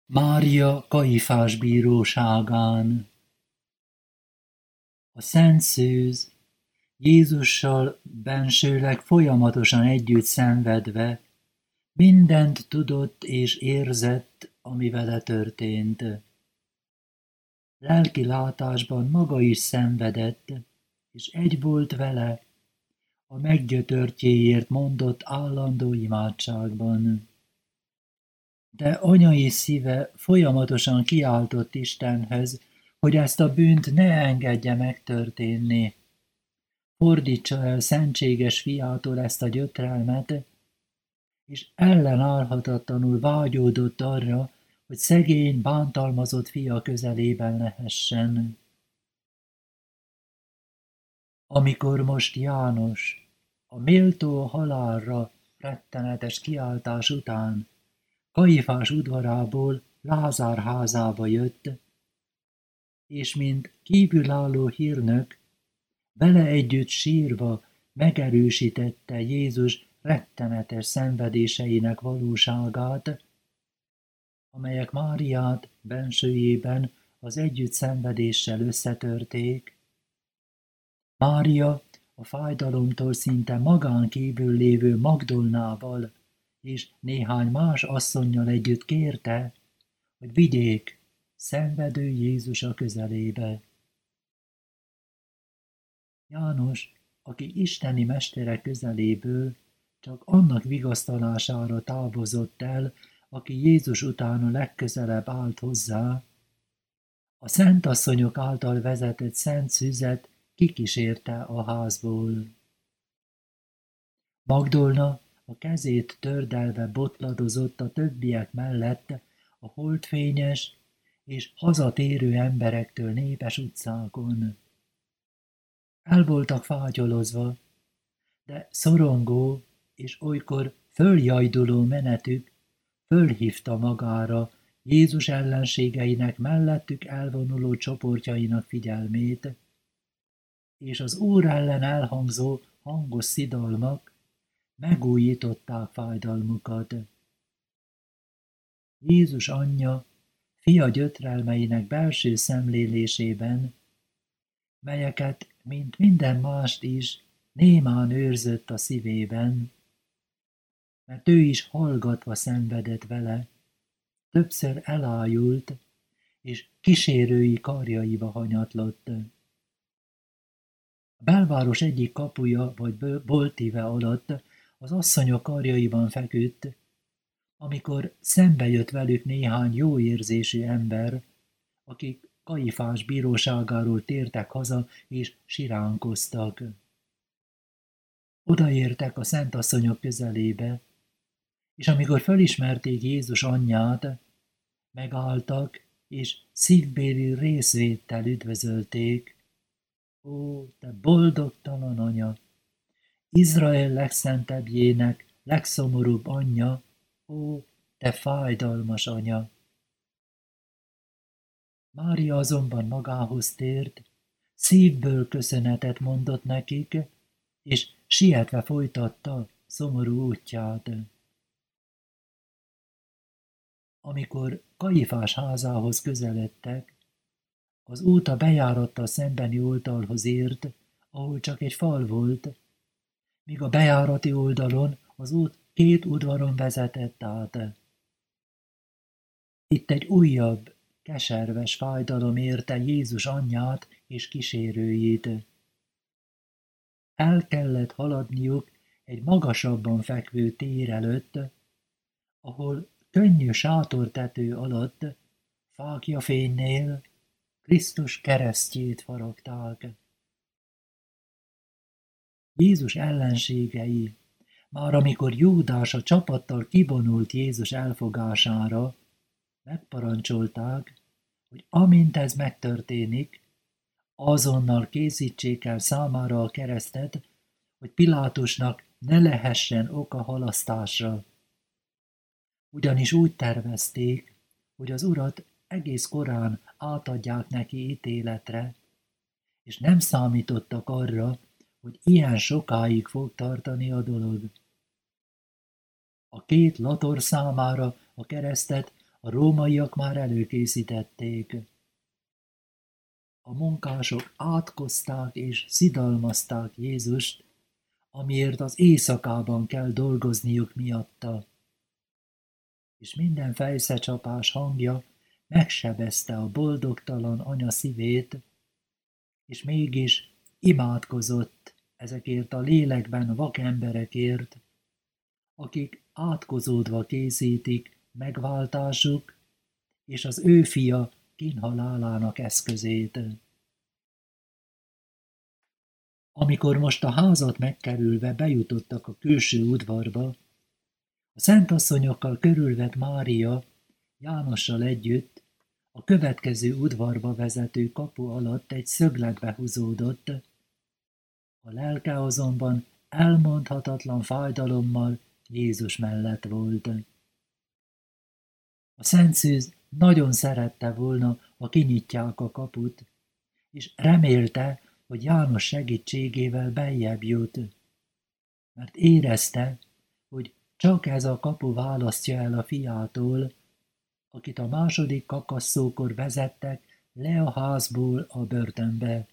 Mária Kajifás bíróságán. A Szent Szűz Jézussal bensőleg folyamatosan együtt szenvedve mindent tudott és érzett, ami vele történt. Lelki látásban maga is szenvedett, és egy volt vele a meggyötörtjéért mondott állandó imádságban. De anyai szíve folyamatosan kiáltott Istenhez, hogy ezt a bűnt ne engedje megtörténni. Fordítsa el szentséges fiától ezt a gyötrelmet, és ellenállhatatlanul vágyódott arra, hogy szegény, bántalmazott fia közelében lehessen. Amikor most János a méltó halálra rettenetes kiáltás után Kajifás udvarából Lázár házába jött, és mint kívülálló hírnök vele együtt sírva megerősítette Jézus rettenetes szenvedéseinek valóságát, amelyek Máriát bensőjében az együtt szenvedéssel összetörték. Mária a fájdalomtól szinte magán kívül lévő Magdolnával és néhány más asszonnyal együtt kérte, hogy vigyék szenvedő Jézus a közelébe. János, aki isteni mestere közeléből csak annak vigasztalására távozott el, aki Jézus után a legközelebb állt hozzá, a szentasszonyok által vezetett szent szüzet kikísérte a házból. Magdolna a kezét tördelve botladozott a többiek mellett a holdfényes és hazatérő emberektől népes utcákon. El voltak fátyolozva, de szorongó és olykor följajduló menetük fölhívta magára Jézus ellenségeinek mellettük elvonuló csoportjainak figyelmét, és az Úr ellen elhangzó hangos szidalmak megújították fájdalmukat. Jézus anyja fia gyötrelmeinek belső szemlélésében, melyeket, mint minden mást is, némán őrzött a szívében, mert ő is hallgatva szenvedett vele, többször elájult, és kísérői karjaiba hanyatlott. A belváros egyik kapuja vagy boltíve alatt az asszonyok karjaiban feküdt, amikor szembe jött velük néhány jó érzésű ember, akik Kajifás bíróságáról tértek haza és siránkoztak. Odaértek a szentasszonyok közelébe, és amikor fölismerték Jézus anyját, megálltak, és szívbéli részvéttel üdvözölték. Ó, te boldogtalan anya! Izrael legszentebbjének legszomorúbb anyja, ó, te fájdalmas anya! Mária azonban magához tért, szívből köszönetet mondott nekik, és sietve folytatta szomorú útját. Amikor Kajifás házához közeledtek, az út a bejárattal szembeni oldalhoz ért, ahol csak egy fal volt, míg a bejárati oldalon az út két udvaron vezetett át. Itt egy újabb, keserves fájdalom érte Jézus anyját és kísérőjét. El kellett haladniuk egy magasabban fekvő tér előtt, ahol könnyű sátortető alatt, fáklyafénynél Krisztus keresztjét faragták. Jézus ellenségei, már amikor Júdás a csapattal kivonult Jézus elfogására, megparancsolták, hogy amint ez megtörténik, azonnal készítsék el számára a keresztet, hogy Pilátusnak ne lehessen oka halasztásra. Ugyanis úgy tervezték, hogy az urat egész korán átadják neki ítéletre, és nem számítottak arra, hogy ilyen sokáig fog tartani a dolog. A két lator számára a keresztet A rómaiak már előkészítették. A munkások átkozták és szidalmazták Jézust, amiért az éjszakában kell dolgozniuk miatta. És minden fejszecsapás hangja megsebezte a boldogtalan anya szívét, és mégis imádkozott ezekért a lélekben vak emberekért, akik átkozódva készítik megváltásuk és az ő fia kínhalálának eszközét. Amikor most a házat megkerülve bejutottak a külső udvarba, a szentasszonyokkal körülvett Mária Jánossal együtt a következő udvarba vezető kapu alatt egy szögletbe húzódott, a lelke azonban elmondhatatlan fájdalommal Jézus mellett volt. A Szent Szűz nagyon szerette volna, ha kinyitják a kaput, és remélte, hogy János segítségével beljebb jut, mert érezte, hogy csak ez a kapu választja el a fiától, akit a második kakasszókor vezettek le a házból a börtönbe.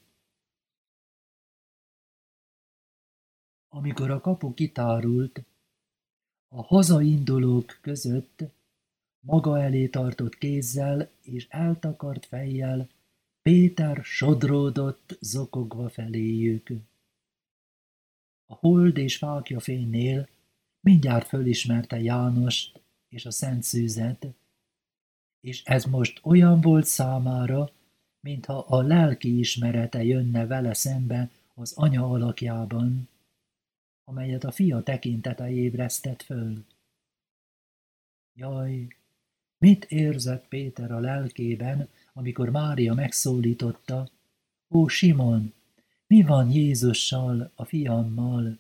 Amikor a kapu kitárult, a hazaindulók között maga elé tartott kézzel és eltakart fejjel Péter sodródott zokogva feléjük. A hold és fáklyafénynél mindjárt fölismerte Jánost és a Szent Szűzet, és ez most olyan volt számára, mintha a lelki ismerete jönne vele szembe az anya alakjában, amelyet a fia tekintete ébresztett föl. Jaj, mit érzett Péter a lelkében, amikor Mária megszólította: Ó, Simon, mi van Jézussal, a fiammal?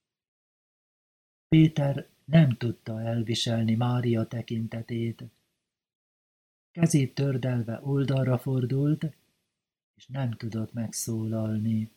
Péter nem tudta elviselni Mária tekintetét. Kezét tördelve oldalra fordult, és nem tudott megszólalni.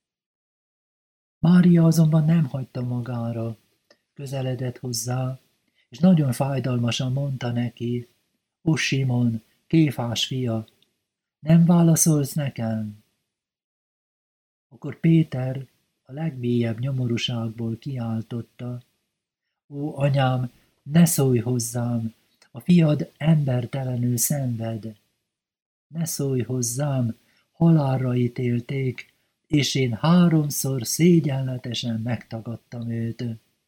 Mária azonban nem hagyta magára, közeledett hozzá, és nagyon fájdalmasan mondta neki: Ó, Simon, Kéfás fia, nem válaszolsz nekem? Akkor Péter a legmélyebb nyomorúságból kiáltotta: Ó, anyám, ne szólj hozzám, a fiad embertelenül szenved. Ne szólj hozzám, halálra ítélték, és én 3-szor szégyenletesen megtagadtam őt.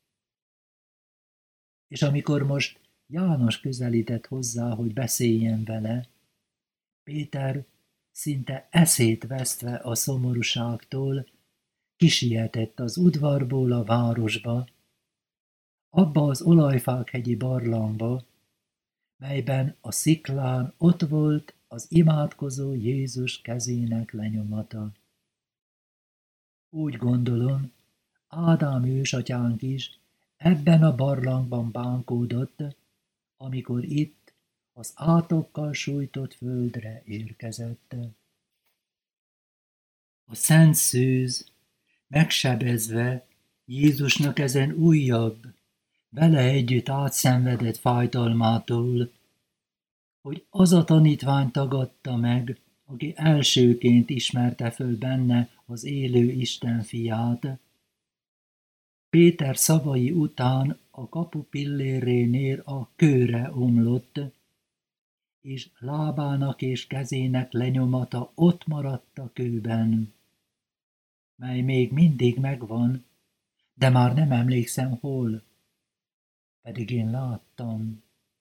És amikor most János közelített hozzá, hogy beszéljen vele, Péter szinte eszét vesztve a szomorúságtól kisietett az udvarból a városba, abba az olajfákhegyi barlangba, melyben a sziklán ott volt az imádkozó Jézus kezének lenyomata. Úgy gondolom, Ádám ősatyánk is ebben a barlangban bánkódott, amikor itt az átokkal sújtott földre érkezett. A Szent Szűz megsebezve Jézusnak ezen újabb, vele együtt átszenvedett fájdalmától, hogy az a tanítvány tagadta meg, aki elsőként ismerte föl benne az élő Isten fiát. Péter szavai után a kapu pillérénél a kőre omlott, és lábának és kezének lenyomata ott maradt a kőben, mely még mindig megvan, de már nem emlékszem hol, pedig én láttam.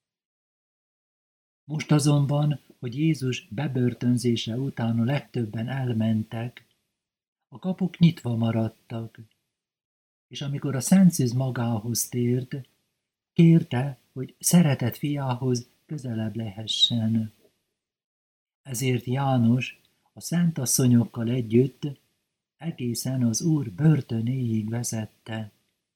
Most azonban, hogy Jézus bebörtönzése után a legtöbben elmentek, a kapuk nyitva maradtak, és amikor a Szent Szűz magához tért, kérte, hogy szeretett fiához közelebb lehessen. Ezért János a szentasszonyokkal együtt egészen az Úr börtönéig vezette.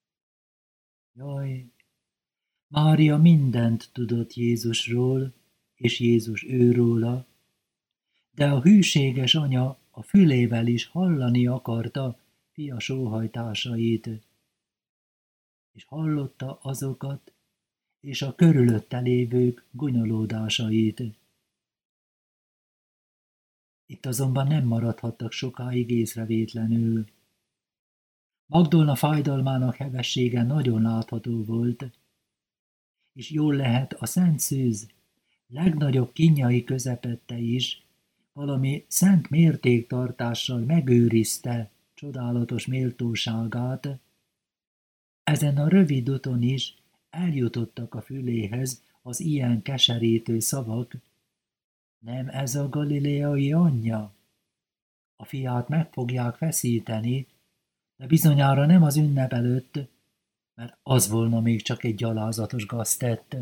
Jaj, Mária mindent tudott Jézusról, és Jézus őróla, de a hűséges anya a fülével is hallani akarta fia sóhajtásait, és hallotta azokat, és a körülötte lévők gonyolódásait. Itt azonban nem maradhattak sokáig észrevétlenül. Magdolna fájdalmának hevessége nagyon látható volt, és jól lehet a szent szűz legnagyobb kínjai közepette is valami szent mértéktartással megőrizte csodálatos méltóságát. Ezen a rövid úton is eljutottak a füléhez az ilyen keserítő szavak. Nem ez a galileai anyja? A fiát meg fogják feszíteni, de bizonyára nem az ünnep előtt, mert az volna még csak egy gyalázatos gaztett.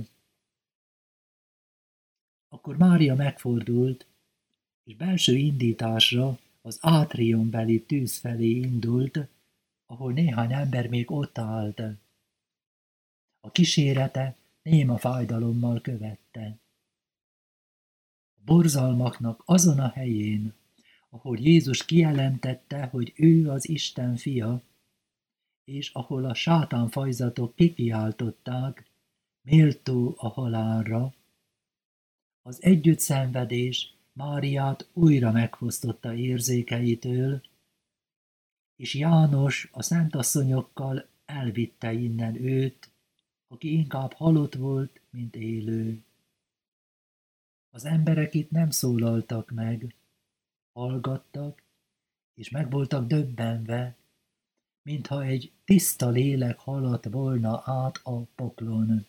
Akkor Mária megfordult, és belső indításra az átriumbeli tűz felé indult, ahol néhány ember még ott állt. A kísérete néma fájdalommal követte. A borzalmaknak azon a helyén, ahol Jézus kijelentette, hogy ő az Isten fia, és ahol a sátánfajzatok kikiáltották, méltó a halálra, az együttszenvedés Máriát újra megfosztotta érzékeitől, és János a szentasszonyokkal elvitte innen őt, aki inkább halott volt, mint élő. Az emberek itt nem szólaltak meg, hallgattak, és meg voltak döbbenve, mintha egy tiszta lélek haladt volna át a poklon.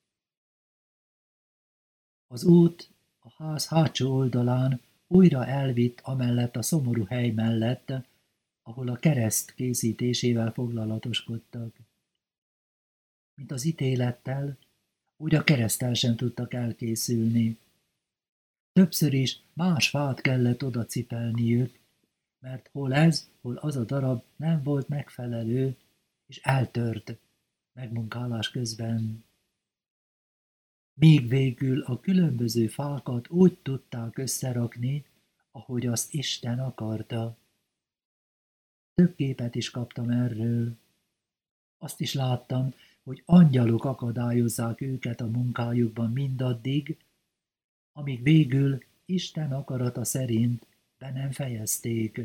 Az út a ház hátsó oldalán újra elvitt amellett a szomorú hely mellett, ahol a kereszt készítésével foglalatoskodtak. Mint az ítélettel, úgy a kereszttel sem tudtak elkészülni. Többször is más fát kellett oda cipelniük, mert hol ez, hol az a darab nem volt megfelelő, és eltört megmunkálás közben. Míg végül a különböző fákat úgy tudták összerakni, ahogy azt Isten akarta. Több képet is kaptam erről. Azt is láttam, hogy angyalok akadályozzák őket a munkájukban mindaddig, amíg végül Isten akarata szerint be nem fejezték.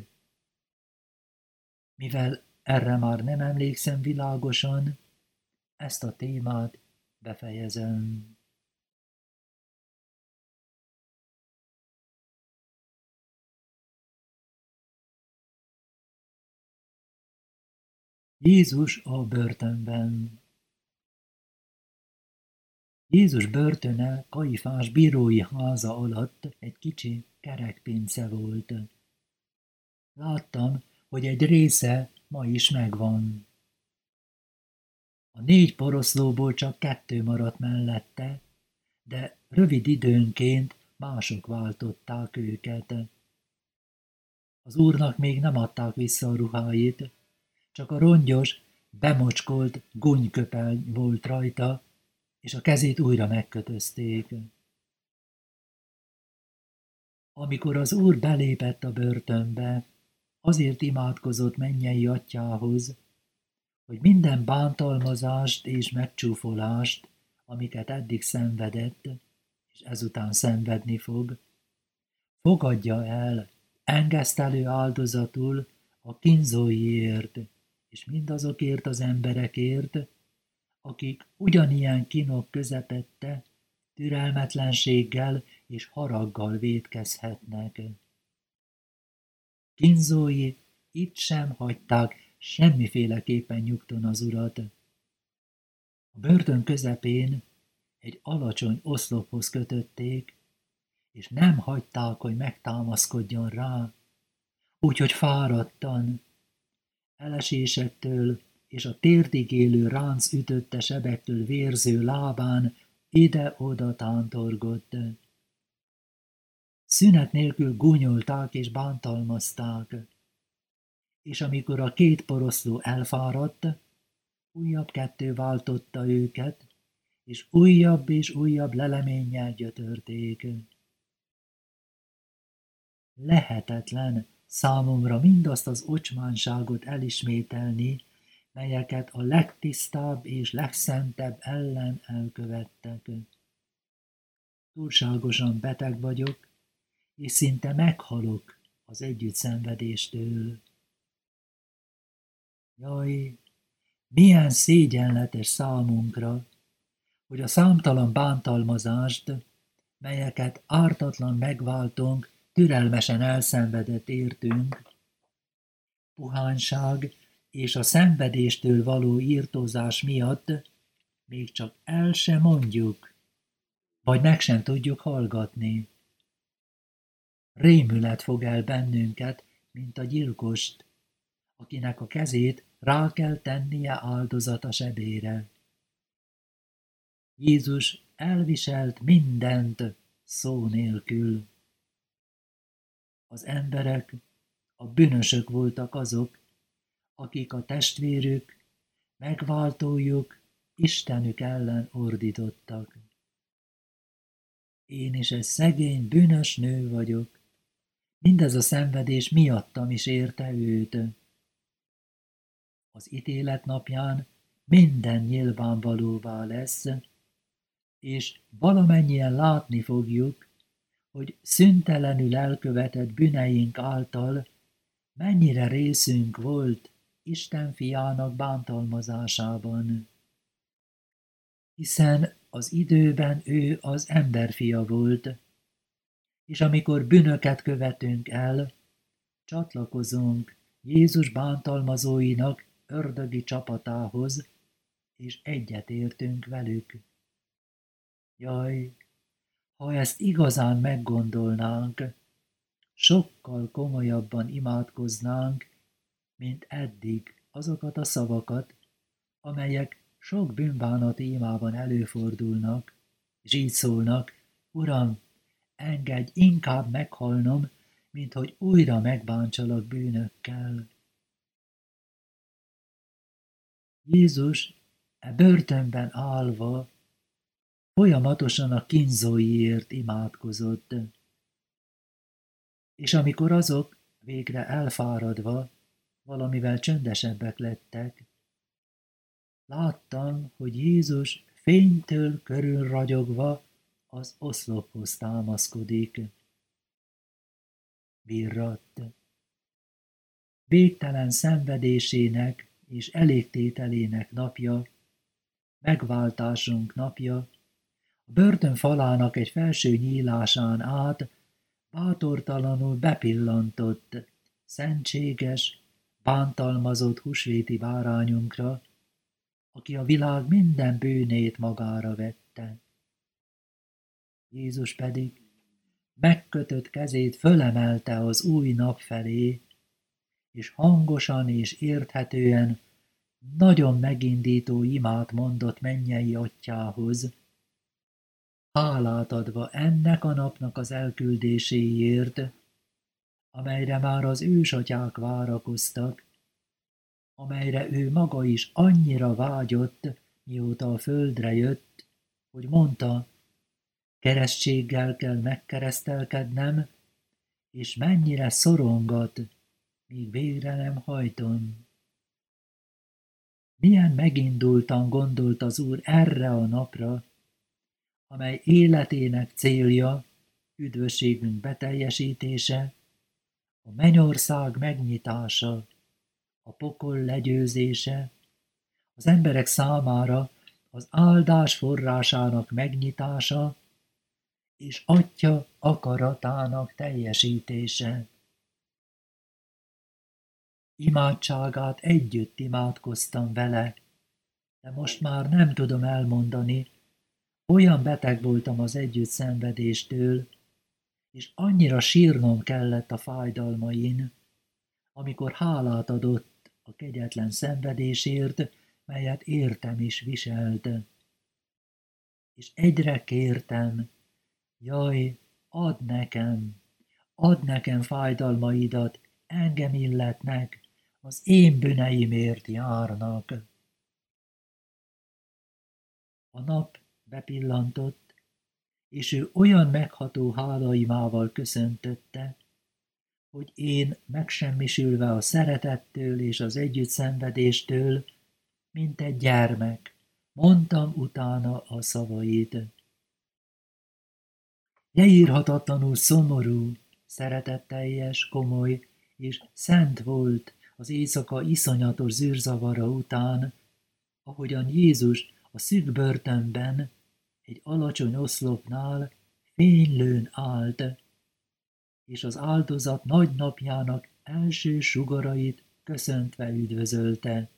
Mivel erre már nem emlékszem világosan, ezt a témát befejezem. Jézus a börtönben. Jézus börtöne Kaifás bírói háza alatt egy kicsi kerekpince volt. Láttam, hogy egy része ma is megvan. A 4 poroszlóból csak 2 maradt mellette, de rövid időnként mások váltották őket. Az úrnak még nem adták vissza a ruháit, csak a rongyos, bemocskolt gúnyköpeny volt rajta, és a kezét újra megkötözték. Amikor az úr belépett a börtönbe, azért imádkozott mennyei atyához, hogy minden bántalmazást és megcsúfolást, amiket eddig szenvedett, és ezután szenvedni fog, fogadja el engesztelő áldozatul a kínzóiért, és mindazokért az emberekért, akik ugyanilyen kínok közepette türelmetlenséggel és haraggal vétkezhetnek. Kínzói itt sem hagyták semmiféleképpen nyugton az urat. A börtön közepén egy alacsony oszlophoz kötötték, és nem hagyták, hogy megtámaszkodjon rá, úgyhogy fáradtan, elesésektől és a térdig élő ránc ütötte sebektől vérző lábán ide-oda tántorgott. Szünet nélkül gúnyolták és bántalmazták, és amikor a 2 poroszló elfáradt, újabb 2 váltotta őket, és újabb leleménnyel gyötörték. Lehetetlen számomra mindazt az ocsmánságot elismételni, melyeket a legtisztább és legszentebb ellen elkövettek. Túlságosan beteg vagyok, és szinte meghalok az együttszenvedéstől. Jaj, milyen szégyenletes számunkra, hogy a számtalan bántalmazást, melyeket ártatlan megváltónk türelmesen elszenvedett értünk, puhányság és a szenvedéstől való írtózás miatt még csak el sem mondjuk, vagy meg sem tudjuk hallgatni. Rémület fog el bennünket, mint a gyilkost, akinek a kezét rá kell tennie áldozata sebére. Jézus elviselt mindent szó nélkül. Az emberek, a bűnösök voltak azok, akik a testvérük, megváltójuk, Istenük ellen ordítottak. Én is egy szegény, bűnös nő vagyok. Mindez a szenvedés miattam is érte őt. Az ítélet napján minden nyilvánvalóvá lesz, és valamennyien látni fogjuk, hogy szüntelenül elkövetett bűneink által mennyire részünk volt Isten fiának bántalmazásában. Hiszen az időben ő az emberfia volt, és amikor bűnöket követünk el, csatlakozunk Jézus bántalmazóinak ördögi csapatához, és egyetértünk velük. Jaj, ha ezt igazán meggondolnánk, sokkal komolyabban imádkoznánk, mint eddig azokat a szavakat, amelyek sok bűnbánati imában előfordulnak, és így szólnak: Uram, engedj inkább meghalnom, mint hogy újra megbántsalak bűnökkel. Jézus e börtönben állva folyamatosan a kínzóiért imádkozott. És amikor azok végre elfáradva valamivel csöndesebbek lettek, láttam, hogy Jézus fénytől körülragyogva az oszlophoz támaszkodik. Virradt. Végtelen szenvedésének és elégtételének napja, megváltásunk napja, a börtön falának egy felső nyílásán át bátortalanul bepillantott, szentséges, bántalmazott húsvéti bárányunkra, aki a világ minden bűnét magára vette. Jézus pedig megkötött kezét fölemelte az új nap felé, és hangosan és érthetően nagyon megindító imát mondott mennyei atyához, hálát adva ennek a napnak az elküldéséért, amelyre már az ősatyák várakoztak, amelyre ő maga is annyira vágyott, mióta a földre jött, hogy mondta, keresztséggel kell megkeresztelkednem, és mennyire szorongat, míg végre nem hajtom. Milyen megindultan gondolt az Úr erre a napra, amely életének célja, üdvösségünk beteljesítése, a mennyország megnyitása, a pokol legyőzése, az emberek számára az áldás forrásának megnyitása, és Atya akaratának teljesítése. Imádságát együtt imádkoztam vele, de most már nem tudom elmondani, olyan beteg voltam az együttszenvedéstől, és annyira sírnom kellett a fájdalmain, amikor hálát adott a kegyetlen szenvedésért, melyet értem is viselt. És egyre kértem, jaj, add nekem fájdalmaidat, engem illetnek, az én bűneimért járnak. A nap bepillantott, és ő olyan megható hálaimával köszöntötte, hogy én megsemmisülve a szeretettől és az együttszenvedéstől mint egy gyermek, mondtam utána a szavait. Leírhatatlanul szomorú, szeretetteljes, komoly és szent volt az éjszaka iszonyatos zűrzavara után, ahogyan Jézus a szűk börtönben egy alacsony oszlopnál fénylőn állt, és az áldozat nagy napjának első sugarait köszöntve üdvözölte.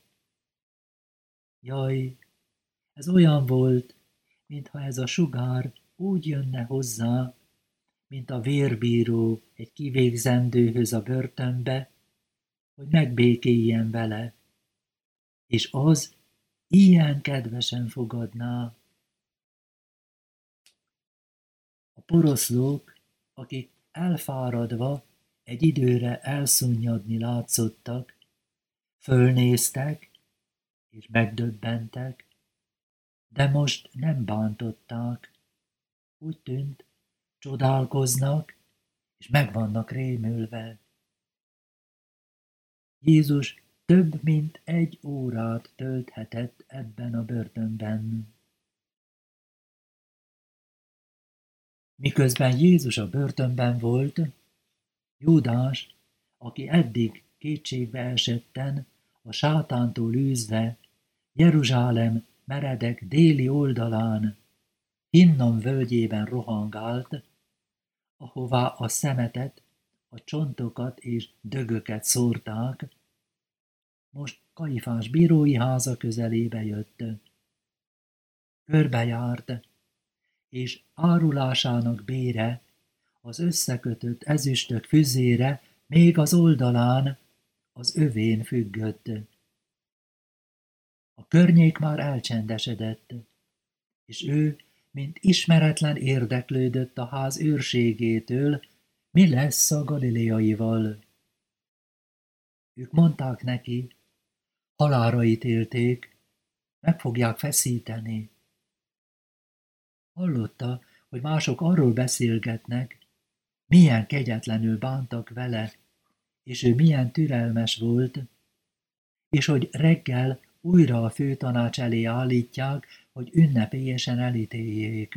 Jaj, ez olyan volt, mintha ez a sugár úgy jönne hozzá, mint a vérbíró egy kivégzendőhöz a börtönbe, hogy megbékéljen vele, és az ilyen kedvesen fogadná. A poroszlók, akik elfáradva egy időre elszunnyadni látszottak, fölnéztek és megdöbbentek, de most nem bántották. Úgy tűnt, csodálkoznak és meg vannak rémülve. Jézus több mint 1 órát tölthetett ebben a börtönben. Miközben Jézus a börtönben volt, Júdás, aki eddig kétségbe esetten, a sátántól űzve, Jeruzsálem meredek déli oldalán, Hinnom völgyében rohangált, ahová a szemetet, a csontokat és dögöket szórták, most Kajifás bírói háza közelébe jött. Körbejárt, és árulásának bére, az összekötött ezüstök füzére még az oldalán, az övén függött. A környék már elcsendesedett, és ő, mint ismeretlen érdeklődött a ház őrségétől, mi lesz a galileaival. Ők mondták neki, halálra ítélték, meg fogják feszíteni. Hallotta, hogy mások arról beszélgetnek, milyen kegyetlenül bántak vele, és ő milyen türelmes volt, és hogy reggel újra a főtanács elé állítják, hogy ünnepélyesen elítéljék.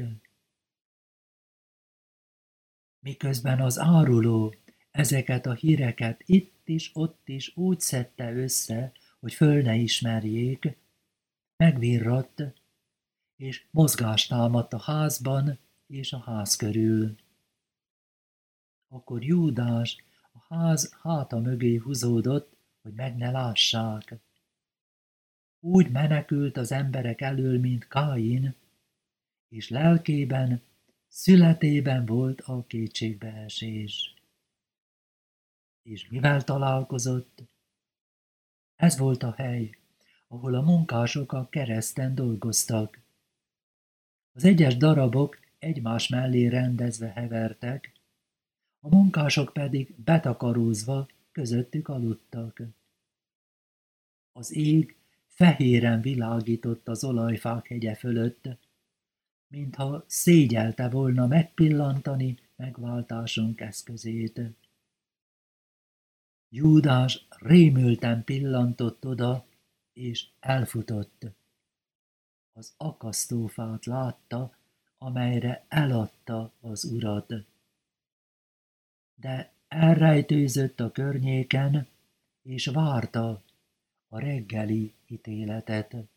Miközben az áruló ezeket a híreket itt is, ott is úgy szedte össze, hogy föl ne ismerjék, megvirradt, és mozgást támadt a házban és a ház körül. Akkor Júdás a ház háta mögé húzódott, hogy meg ne lássák. Úgy menekült az emberek elől, mint Káin, és lelkében, születében volt a kétségbeesés. És mivel találkozott? Ez volt a hely, ahol a munkások a kereszten dolgoztak. Az egyes darabok egymás mellé rendezve hevertek, a munkások pedig betakarózva közöttük aludtak. Az ég fehéren világított az olajfák hegye fölött, mintha szégyelte volna megpillantani megváltásunk eszközét. Júdás rémülten pillantott oda, és elfutott. Az akasztófát látta, amelyre eladta az urat. De elrejtőzött a környéken, és várta a reggeli ítéletet.